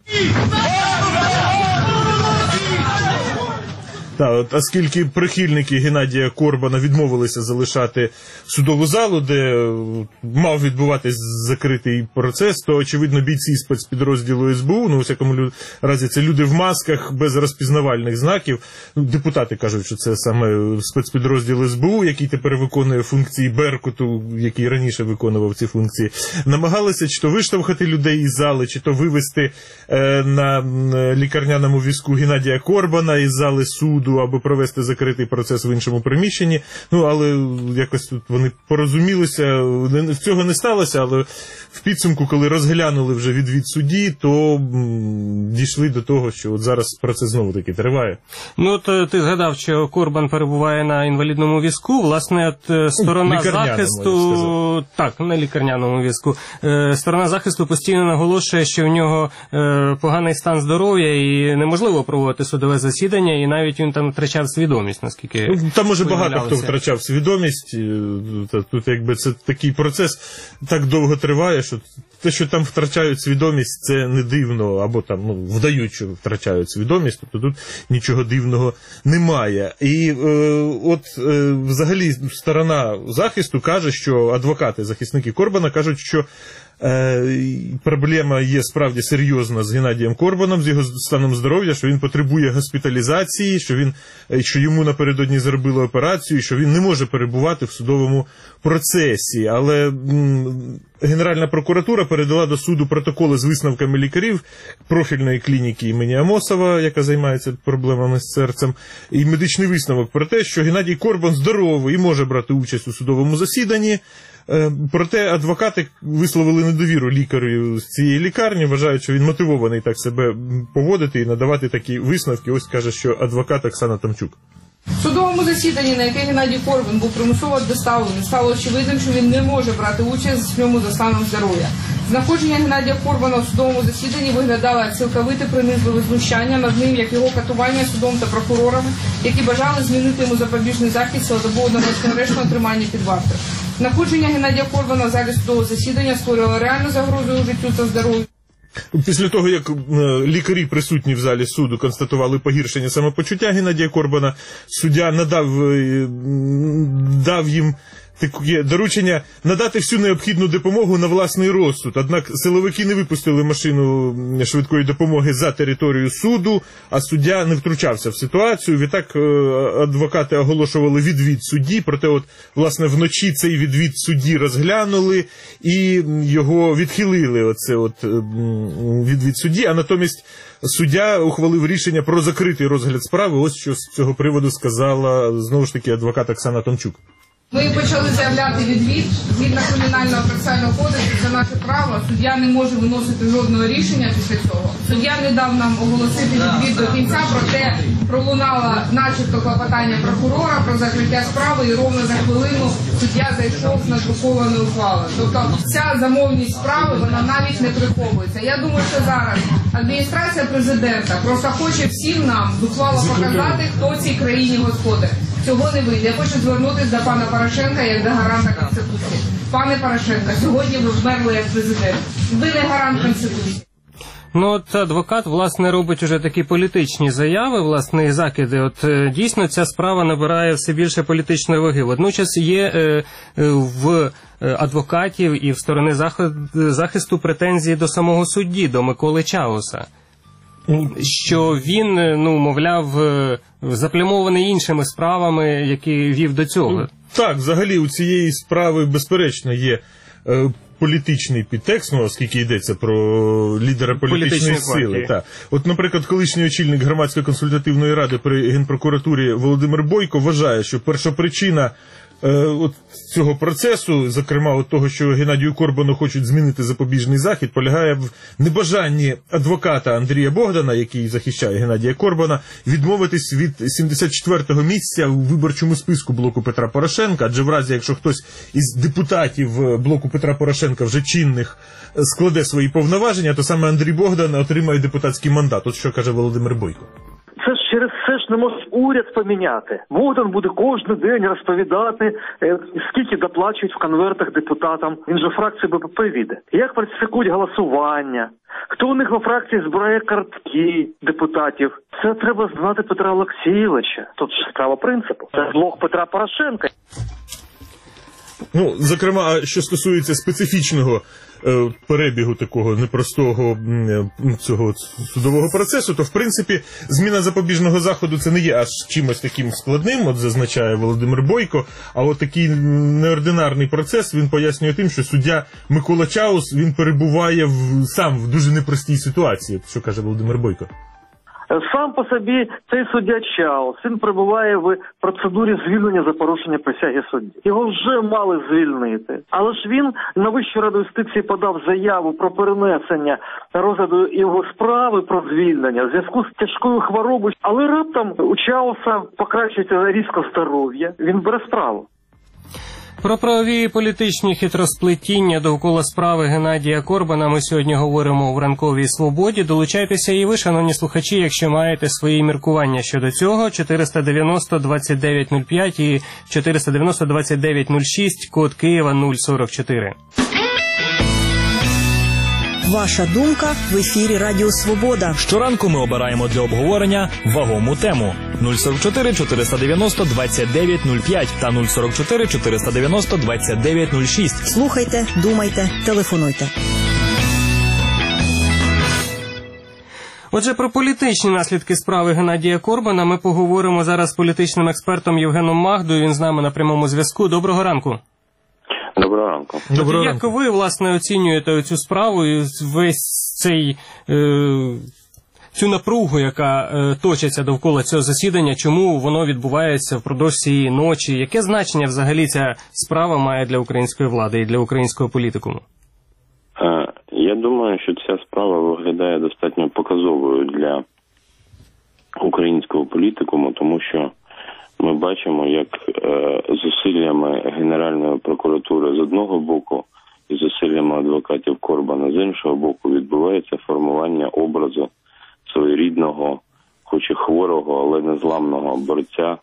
Так, от, оскільки прихильники Геннадія Корбана відмовилися залишати судову залу, де мав відбуватись закритий процес, то, очевидно, бійці спецпідрозділу ес бе у, ну, у всякому разі, це люди в масках без розпізнавальних знаків. Депутати кажуть, що це саме спецпідрозділ ес бе у, який тепер виконує функції Беркуту, який раніше виконував ці функції, намагалися чи то виштовхати людей із зали, чи то вивести е, на лікарняному візку Геннадія Корбана із зали суду, або провести закритий процес в іншому приміщенні. Ну, але якось тут вони порозумілися. Цього не сталося, але в підсумку, коли розглянули вже відвід судді, то м, дійшли до того, що от зараз процес знову-таки триває. Ну, то ти згадав, що Корбан перебуває на інвалідному візку. Власне, от сторона захисту... Так, на лікарняному візку. Сторона захисту постійно наголошує, що в нього поганий стан здоров'я і неможливо проводити судове засідання, і навіть він там втрачав свідомість, наскільки... Ну, там може багато хто втрачав свідомість. Тут якби це такий процес так довго триває, що те, що там втрачають свідомість, це не дивно, або там, ну, вдають, що втрачають свідомість, тобто тут нічого дивного немає. І е, от е, взагалі сторона захисту каже, що адвокати, захисники Корбана кажуть, що Проблема є справді серйозна з Геннадієм Корбаном, з його станом здоров'я, що він потребує госпіталізації, що він, що йому напередодні зробили операцію, що він не може перебувати в судовому процесі. Але Генеральна прокуратура передала до суду протоколи з висновками лікарів профільної клініки імені Амосова, яка займається проблемами з серцем, і медичний висновок про те, що Геннадій Корбан здоровий і може брати участь у судовому засіданні. Проте адвокати висловили недовіру лікарю з цієї лікарні, вважають, що він мотивований так себе поводити і надавати такі висновки. Ось каже, що адвокат Оксана Тамчук. В судовому засіданні, на яке Геннадій Корбан був примусово доставлений, стало очевидним, що він не може брати участь в ньому за станом здоров'я. Знаходження Геннадія Корбана в судовому засіданні виглядало як цілковите принизливе знущання над ним, як його катування судом та прокурорами, які бажали змінити йому запобіжний захід цілодобового безконечного тримання під вартою. Знаходження Геннадія Корбана в залі судового засідання створювало реальну загрозу життю та здоров'ю. Після того, як лікарі присутні в залі суду констатували погіршення самопочуття Геннадія Корбана, суддя надав дав їм таке доручення надати всю необхідну допомогу на власний розсуд. Однак силовики не випустили машину швидкої допомоги за територію суду, а суддя не втручався в ситуацію. Відтак адвокати оголошували відвід судді, проте от, власне, вночі цей відвід судді розглянули і його відхилили, оце от відвід судді, а натомість суддя ухвалив рішення про закритий розгляд справи. Ось що з цього приводу сказала, знову ж таки, адвокат Оксана Тамчук. Ми почали заявляти відвід. Згідно Кримінального процесуального кодексу, це наше право. Суддя не може виносити жодного рішення після цього. Суддя не дав нам оголосити відвід до кінця, проте пролунало начебто клопотання прокурора про закриття справи, і ровно за хвилину суддя зайшов з надрукованою ухвалою. Тобто ця замовність справи, вона навіть не приховується. Я думаю, що зараз адміністрація президента просто хоче всім нам зухвало показати, хто цій країні господар. Цього не вийде. Я хочу звернутися до пана Порошенка як до гаранта Конституції. Пане Порошенко, сьогодні ви вмерли як президент. Ви не гарант Конституції. Ну, от адвокат, власне, робить уже такі політичні заяви, власне, і закиди. От е, дійсно ця справа набирає все більше політичної ваги. Водночас є е, е, в адвокатів і в сторони захисту претензії до самого судді, до Миколи Чауса. Що він, ну, мовляв, заплямований іншими справами, які вів до цього. Так, взагалі у цієї справи, безперечно, є е, політичний підтекст, ну, оскільки йдеться про лідера політичної сили. Так. От, наприклад, колишній очільник громадської консультативної ради при Генпрокуратурі Володимир Бойко вважає, що першопричина е, от цього процесу, зокрема от того, що Геннадію Корбану хочуть змінити запобіжний захід, полягає в небажанні адвоката Андрія Богдана, який захищає Геннадія Корбана, відмовитись від сімдесят четвертого місця у виборчому списку блоку Петра Порошенка, адже в разі, якщо хтось із депутатів блоку Петра Порошенка вже чинних складе свої повноваження, то саме Андрій Богдан отримає депутатський мандат. От що каже Володимир Бойко. Це ж через це ж не може уряд поміняти. Богдан буде кожен день розповідати, скільки доплачують в конвертах депутатам. Він же фракцію Б П П віде. Як фальсифікують голосування, хто у них во фракції збирає картки депутатів. Це треба знати Петра Олексійовича. Тут ж справа принципу. Це блок Петра Порошенка. Ну, зокрема, що стосується специфічного е, перебігу такого непростого е, цього судового процесу, то, в принципі, зміна запобіжного заходу це не є аж чимось таким складним, от зазначає Володимир Бойко, а от такий неординарний процес, він пояснює тим, що суддя Микола Чаус, він перебуває в, сам в дуже непростій ситуації, що каже Володимир Бойко. Сам по собі цей суддя Чаус, він перебуває в процедурі звільнення за порушення присяги судді. Його вже мали звільнити. Але ж він на Вищу раду юстиції подав заяву про перенесення розгляду його справи про звільнення в зв'язку з тяжкою хворобою. Але раптом у Чауса покращується різко здоров'я, він бере справу. Про правові і політичні хитросплетіння довкола справи Геннадія Корбана ми сьогодні говоримо в «Ранковій свободі». Долучайтеся і ви, шановні слухачі, якщо маєте свої міркування щодо цього. чотириста дев'яносто двадцять дев'ять нуль п'ять і чотириста дев'яносто двадцять дев'ять нуль шість, код Києва нуль сорок чотири. Ваша думка в ефірі Радіо Свобода. Щоранку ми обираємо для обговорення вагому тему. нуль сорок чотири чотириста дев'яносто двадцять дев'ять нуль п'ять та нуль сорок чотири чотириста дев'яносто двадцять дев'ять нуль шість. Слухайте, думайте, телефонуйте. Отже, про політичні наслідки справи Геннадія Корбана ми поговоримо зараз з політичним експертом Євгеном Магдою. Він з нами на прямому зв'язку. Доброго ранку. Доброго ранку. Доброго Як ранку. Ви, власне, оцінюєте цю справу і весь цей, е, цю напругу, яка е, точиться довкола цього засідання, чому воно відбувається впродовж цієї ночі? Яке значення взагалі ця справа має для української влади і для українського політикуму? Я думаю, що ця справа виглядає достатньо показовою для українського політикуму, тому що ми бачимо, як е, зусиллями Генеральної прокуратури з одного боку і зусиллями адвокатів Корбана з іншого боку відбувається формування образу своєрідного, хоч і хворого, але незламного борця,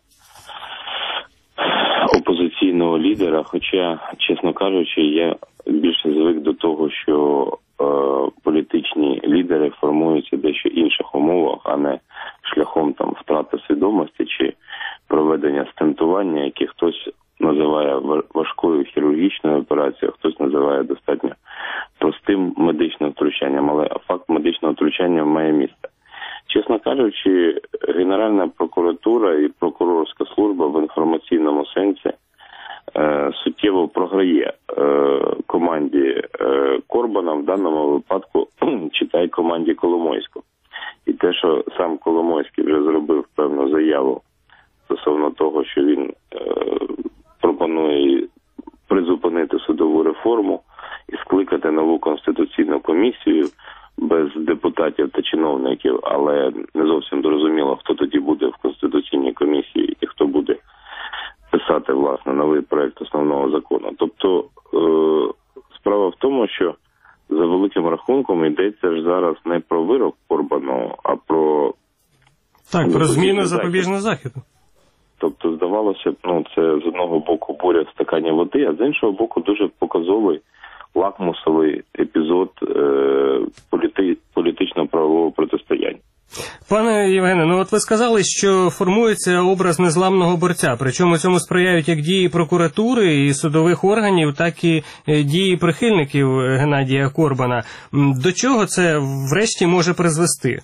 опозиційного лідера. Хоча, чесно кажучи, я більше звик до того, що е, політичні лідери формуються дещо інших умовах, а не шляхом там втрати свідомості чи проведення стентування, яке хтось називає важкою хірургічною операцією, хтось називає достатньо простим медичним втручанням, але факт медичного втручання має місце. Чесно кажучи, Генеральна прокуратура і прокурорська служба в інформаційному сенсі е, суттєво програє е, команді е, Корбана, в даному випадку читай команді Коломойського. І те, що сам Коломойський вже зробив певну заяву стосовно того, що він е, пропонує призупинити судову реформу і скликати нову конституційну комісію без депутатів та чиновників, але не зовсім зрозуміло, хто тоді буде в Конституційній комісії і хто буде писати, власне, новий проект основного закону. Тобто е- справа в тому, що за великим рахунком йдеться ж зараз не про вирок Корбану, а про... Так, про зміну запобіжного заходу. Тобто, здавалося б, ну, це з одного боку буря в стакані води, а з іншого боку дуже показовий лакмусовий епізод е, політи, політично-правового протистояння. Пане Євгене, ну от ви сказали, що формується образ незламного борця, причому цьому сприяють як дії прокуратури і судових органів, так і дії прихильників Геннадія Корбана. До чого це врешті може призвести?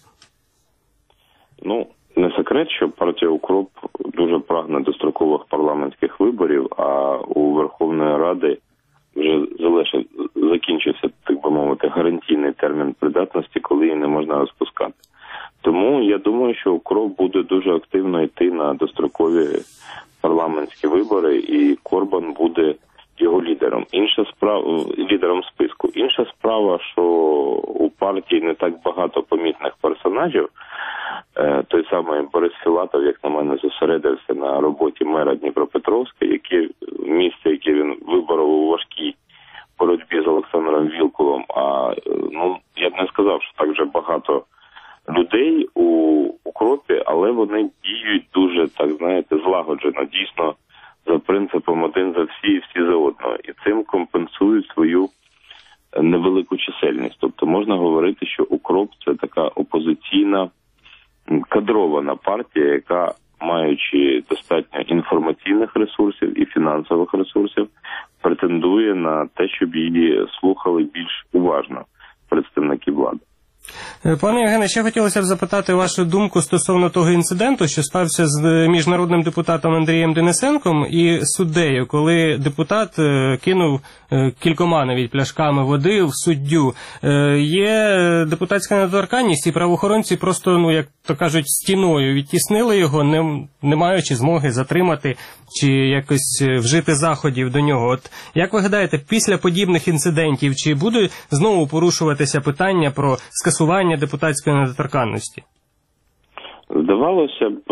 Ну, не секрет, що партія «Укроп» дуже прагне дострокових парламентських виборів, а у Верховної Ради вже залишив, закінчився, так би мовити, гарантійний термін придатності, коли її не можна розпускати. Тому я думаю, що «Укроп» буде дуже активно йти на дострокові парламентські вибори, і Корбан буде його лідером. Інша справа, лідером списку. Інша справа, що у партії не так багато помітних персонажів. Той самий Борис Філатов, як на мене, зосередився на роботі мера Дніпропетровська, яке місце, яке він виборов у важкій боротьбі з Олександром Вілкулом. А ну я б не сказав, що так вже багато людей у «Укропі», але вони діють дуже, так знаєте, злагоджено, дійсно за принципом один за всі і всі за одного. І цим компенсують свою невелику чисельність. Тобто можна говорити, що «Укроп» – це така опозиційна, кадрована партія, яка, маючи достатньо інформаційних ресурсів і фінансових ресурсів, претендує на те, щоб її слухали більш уважно представники влади. Пане Євгене, ще хотілося б запитати вашу думку стосовно того інциденту, що стався з міжнародним депутатом Андрієм Денисенком і суддею, коли депутат кинув кількома навіть пляшками води в суддю. Є депутатська недоторканність, і правоохоронці просто, ну, як то кажуть, стіною відтіснили його, не, не маючи змоги затримати чи якось вжити заходів до нього. От як ви гадаєте, після подібних інцидентів, чи буде знову порушуватися питання про скасування депутатської недоторканності? Здавалося б,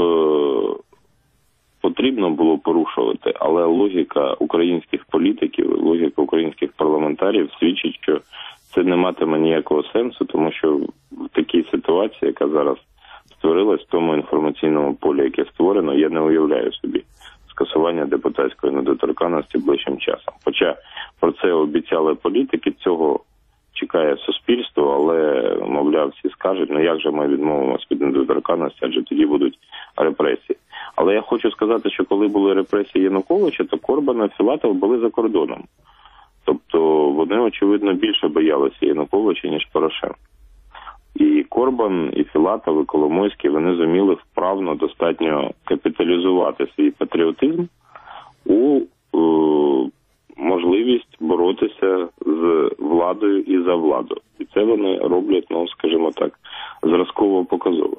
потрібно було порушувати, але логіка українських політиків, логіка українських парламентарів свідчить, що це не матиме ніякого сенсу, тому що в такій ситуації, яка зараз створилась, в тому інформаційному полі, яке створено, я не уявляю собі скасування депутатської недоторканності ближчим часом. Хоча про це обіцяли політики, цього чекає суспільство, але, мовляв, всі скажуть, ну як же ми відмовимося від недоторканності, адже тоді будуть репресії. Але я хочу сказати, що коли були репресії Януковича, то Корбан і Філатов були за кордоном. Тобто вони, очевидно, більше боялися Януковича, ніж Порошенка. І Корбан, і Філатов, і Коломойський, вони зуміли вправно достатньо капіталізувати свій патріотизм у е, можливість боротися з владою і за владу. І це вони роблять, ну, скажімо так, зразково показово.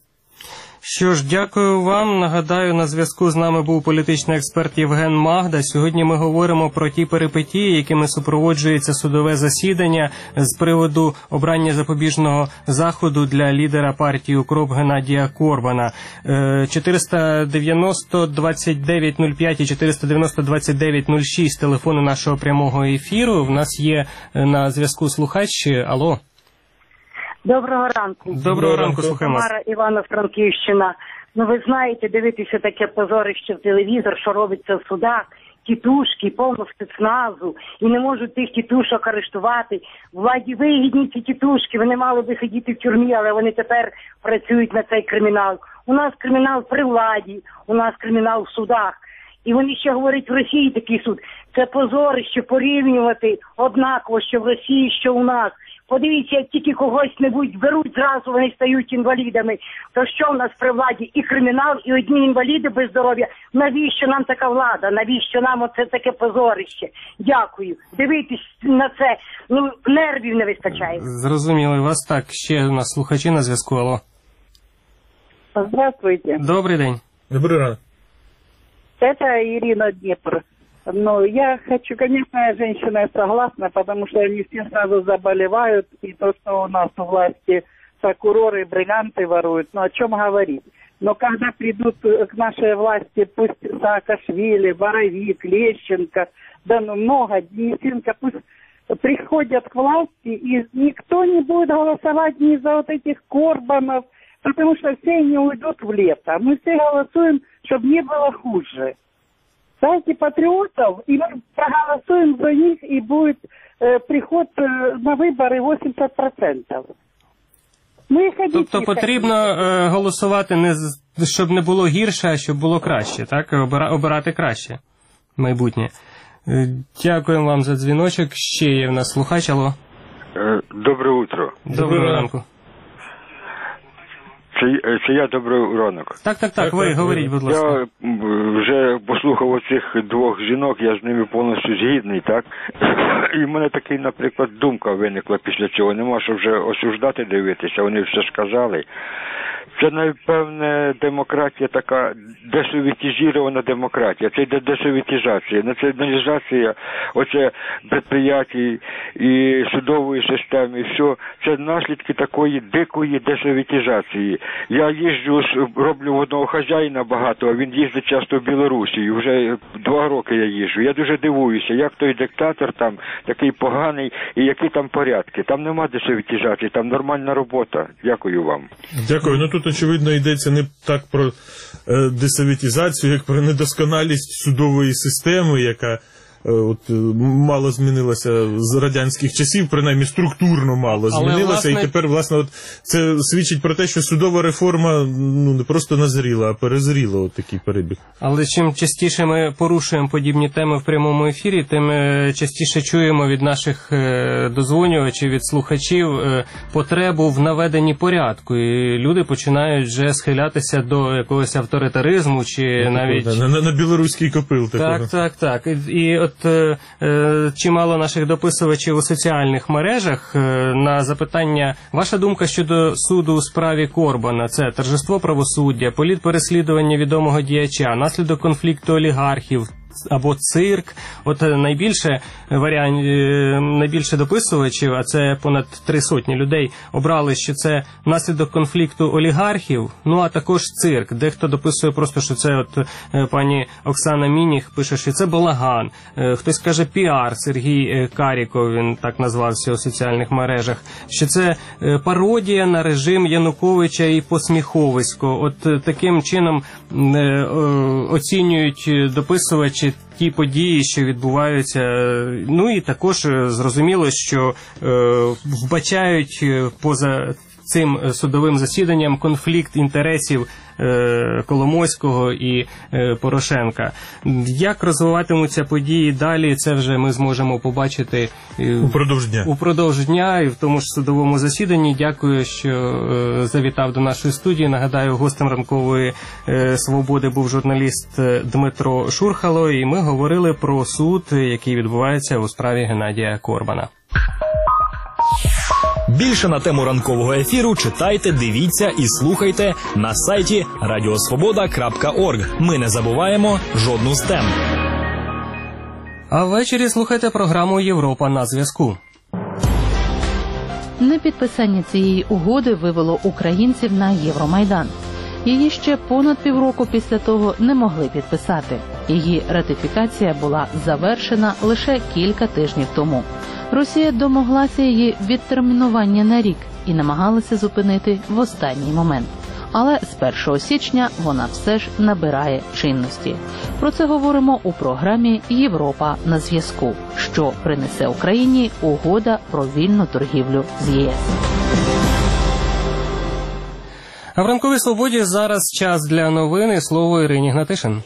Що ж, дякую вам. Нагадаю, на зв'язку з нами був політичний експерт Євген Магда. Сьогодні ми говоримо про ті перипетії, якими супроводжується судове засідання з приводу обрання запобіжного заходу для лідера партії «УКРОП» Геннадія Корбана. чотириста дев'яносто двадцять дев'ять нуль п'ять і чотириста дев'яносто двадцять дев'ять нуль шість телефони нашого прямого ефіру. В нас є на зв'язку слухач. Алло. Доброго ранку. Доброго ранку, слухаємо. Тамара, Івано-Франківщина. Ну, ви знаєте, дивитися таке позорище в телевізор, що робиться в судах, тітушки, повно спецназу, і не можуть тих тітушок арештувати. Владі вигідні ці тітушки, вони мали би сидіти в тюрмі, але вони тепер працюють на цей кримінал. У нас кримінал при владі, у нас кримінал в судах. І вони ще говорять, в Росії такий суд. Це позорище порівнювати однаково, що в Росії, що у нас. Подивіться, як тільки когось-небудь беруть, зразу вони стають інвалідами. То що в нас при владі? І кримінал, і одні інваліди без здоров'я. Навіщо нам така влада? Навіщо нам оце таке позорище? Дякую. Дивитись на це, ну, нервів не вистачає. Зрозуміло. У вас так, ще у нас слухачі на зв'язку. Алло. Здравствуйте. Добрий день. Добрий ранок. Это Ирина Днепр. Но я хочу, конечно, женщина я согласна, потому что они все сразу заболевают, и то, что у нас у власти прокуроры, бриллианты воруют, ну о чем говорить? Но когда придут к нашей власти, пусть Саакашвили, Боровик, Лещенко, да ну много, Денисенко, пусть приходят к власти, и никто не будет голосовать ни за вот этих Корбанов, потому что все они уйдут в лето. Мы все голосуем, чтобы не было хуже. Дайте патриотов, и мы проголосуем за них, и будет э, приход э, на вибори вісімдесят відсотків. Ми тобто потрібно е, голосувати не щоб не було гірше, а щоб було краще, так? Обира, обирати краще майбутнє. Е, дякуємо вам за дзвіночок. Ще є в нас слухач. Алло. Добре утро. Доброго ранку. Це, це я, добрий ранок. Так, так, так, ви говоріть, будь ласка. Я вже послухав оцих двох жінок, я з ними повністю згідний, так? І в мене така, наприклад, думка виникла після цього. Нема що вже осуждати, дивитися, вони все сказали. Це, напевне, демократія така, десоветизована демократія. Це йде десоветизація, націоналізація оце предприятій і судової системи, і все. Це наслідки такої дикої десоветизації. Я їжджу, роблю в одного хазяїна багато, а він їздить часто в Білорусі. Вже два роки я їжджу. Я дуже дивуюся, як той диктатор там такий поганий і які там порядки. Там нема десоветизації, там нормальна робота. Дякую вам. Дякую. Ну тут, очевидно, йдеться не так про е, десоветизацію, як про недосконалість судової системи, яка е, от, мало змінилася з радянських часів, принаймні структурно мало змінилася. Але, власне... І тепер, власне, от, це свідчить про те, що судова реформа ну, не просто назріла, а перезріла от такий перебіг. Але чим частіше ми порушуємо подібні теми в прямому ефірі, тим частіше чуємо від наших дозвонювачів, від слухачів потребу в наведенні порядку. І люди починають вже схилятися до якогось авторитаризму, чи навіть... На, на, на білоруський копил. Так, такого. так, так. І, і от е, чимало наших дописувачів у соціальних мережах е, на запитання, ваша думка щодо суду у справі Корбана, це торжество правосуддя, політпереслідування відомого діяча, наслідок конфлікту олігархів, або цирк. От найбільше варіант, найбільше дописувачів, а це понад три сотні людей, обрали, що це наслідок конфлікту олігархів, ну а також цирк. Дехто дописує просто, що це от пані Оксана Мініх пише, що це балаган. Хтось каже піар, Сергій Каріков, він так назвався у соціальних мережах, що це пародія на режим Януковича і посміховисько. От таким чином оцінюють дописувачі ті події, що відбуваються. Ну і також зрозуміло, що вбачають поза цим судовим засіданням конфлікт інтересів Коломойського і Порошенка. Як розвиватимуться події далі, це вже ми зможемо побачити упродовж дня. Упродовж дня і в тому ж судовому засіданні. Дякую, що завітав до нашої студії. Нагадаю, гостем ранкової свободи був журналіст Дмитро Шурхало, і ми говорили про суд, який відбувається у справі Геннадія Корбана. Більше на тему ранкового ефіру читайте, дивіться і слухайте на сайті радіосвобода крапка орг. Ми не забуваємо жодну з тем. А ввечері слухайте програму «Європа на зв'язку». Непідписання цієї угоди вивело українців на Євромайдан. Її ще понад півроку після того не могли підписати. Її ратифікація була завершена лише кілька тижнів тому. Росія домоглася її відтермінування на рік і намагалася зупинити в останній момент. Але з першого січня вона все ж набирає чинності. Про це говоримо у програмі «Європа на зв'язку», що принесе Україні угода про вільну торгівлю з ЄС. А в ранковій свободі зараз час для новин. Слово Ірині Гнатишин.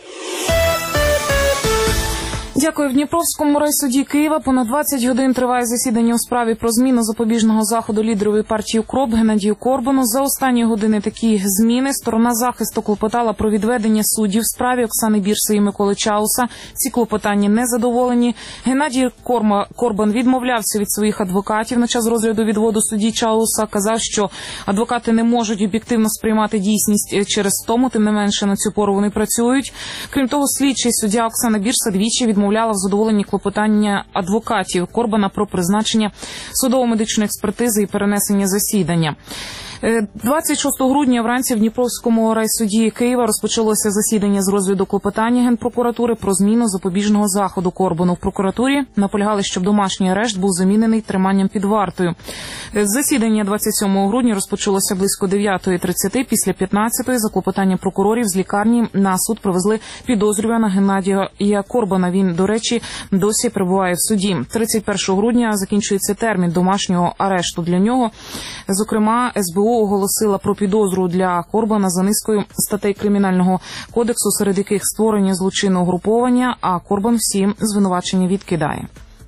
Дякую. В Дніпровському райсуді Києва понад двадцять годин триває засідання у справі про зміну запобіжного заходу лідерові партії УКРОП Геннадію Корбану. За останні години такі зміни. Сторона захисту клопотала про відведення суддів в справі Оксани Бірси і Миколи Чауса. Ці клопотання не задоволені. Геннадій Корбан відмовлявся від своїх адвокатів на час розгляду відводу судді Чауса. Казав, що адвокати не можуть об'єктивно сприймати дійсність через тому, тим не менше на цю пору вони працюють. Крім того, слідчий суддя Оксана Бірса двічі відмовляла в задоволенні клопотання адвокатів Корбана про призначення судово-медичної експертизи і перенесення засідання. двадцять шостого грудня вранці в Дніпровському райсуді Києва розпочалося засідання з розгляду клопотання Генпрокуратури про зміну запобіжного заходу Корбану. В прокуратурі наполягали, щоб домашній арешт був замінений триманням під вартою. Засідання двадцять сьомого грудня розпочалося близько дев'ятої тридцяти. Після п'ятнадцятої за клопотанням прокурорів з лікарні на суд привезли підозрюваного Геннадія Корбана. Він, до речі, досі перебуває в суді. тридцять першого грудня закінчується термін домашнього арешту для нього. Зокрема, ес бе о оголосила про підозру для Корбана за низкою статей Кримінального кодексу, серед яких створення злочинного угруповання, а Корбан всі звинувачення відкидає.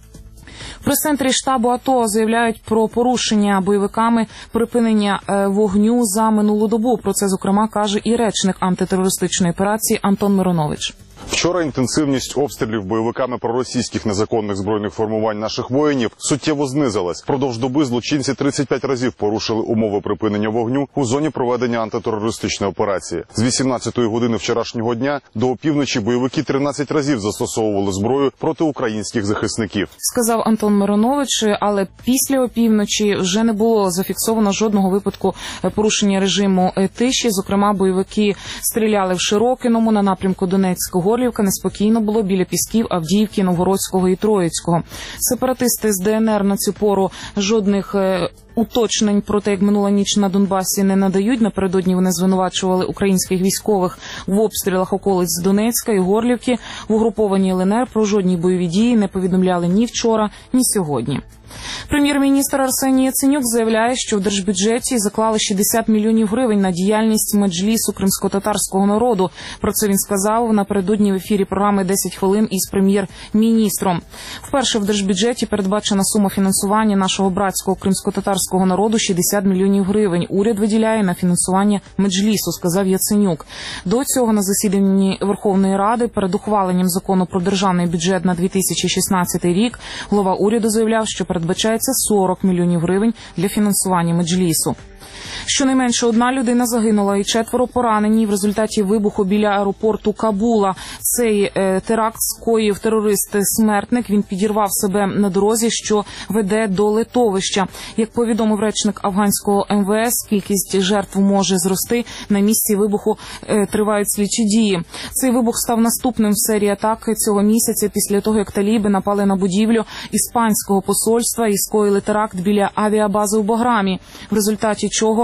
В прес-центрі штабу АТО заявляють про порушення бойовиками припинення вогню за минулу добу. Про це, зокрема, каже і речник антитерористичної операції Антон Миронович. Вчора інтенсивність обстрілів бойовиками проросійських незаконних збройних формувань наших воїнів суттєво знизилась. Продовж доби злочинці тридцять п'ять разів порушили умови припинення вогню у зоні проведення антитерористичної операції. З вісімнадцятої години вчорашнього дня до опівночі бойовики тринадцять разів застосовували зброю проти українських захисників. Сказав Антон Миронович, але після опівночі вже не було зафіксовано жодного випадку порушення режиму тиші. Зокрема, бойовики стріляли в Широкиному на напрямку Донецького. Горлівка, неспокійно було біля Пісків, Авдіївки, Новгородського і Троїцького. Сепаратисти з де ен ер на цю пору жодних уточнень про те, як минула ніч на Донбасі, не надають. Напередодні вони звинувачували українських військових в обстрілах околиць Донецька і Горлівки. В угрупованій ел ен ер про жодні бойові дії не повідомляли ні вчора, ні сьогодні. Прем'єр-міністр Арсеній Яценюк заявляє, що в держбюджеті заклали шістдесят мільйонів гривень на діяльність меджлісу кримськотатарського народу. Про це він сказав напередодні в ефірі програми «десять хвилин» із прем'єр-міністром. Вперше в держбюджеті передбачена сума фінансування нашого братського кримськотатарського народу – шістдесят мільйонів гривень. Уряд виділяє на фінансування меджлісу, сказав Яценюк. До цього на засіданні Верховної Ради перед ухваленням закону про державний бюджет на дві тисячі шістнадцятий рік голова уряду заявляв, що передбачається сорок мільйонів гривень для фінансування меджлісу. Щонайменше одна людина загинула і четверо поранені в результаті вибуху біля аеропорту Кабула. Цей е, теракт скоїв терорист-смертник. Він підірвав себе на дорозі, що веде до литовища. Як повідомив речник афганського ем ве ес, кількість жертв може зрости. На місці вибуху е, тривають слідчі дії. Цей вибух став наступним в серії атак цього місяця після того, як таліби напали на будівлю іспанського посольства і скоїли теракт біля авіабази в Баграмі, в результаті чого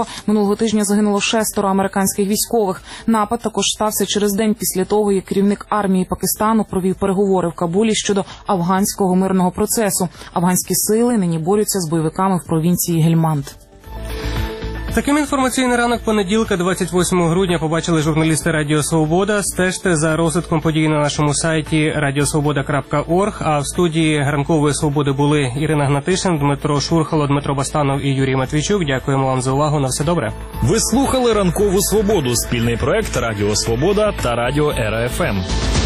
минулого тижня загинуло шестеро американських військових. Напад також стався через день після того, як керівник армії Пакистану провів переговори в Кабулі щодо афганського мирного процесу. Афганські сили нині борються з бойовиками в провінції Гельманд. Таким інформаційний ранок понеділка, двадцять восьмого грудня, побачили журналісти Радіо Свобода. Стежте за розвитком подій на нашому сайті радіосвобода крапка орг. А в студії Ранкової Свободи були Ірина Гнатишин, Дмитро Шурхало, Дмитро Бастанов і Юрій Матвійчук. Дякуємо вам за увагу. На все добре. Ви слухали Ранкову Свободу, спільний проект Радіо Свобода та Радіо Ера Еф Ем.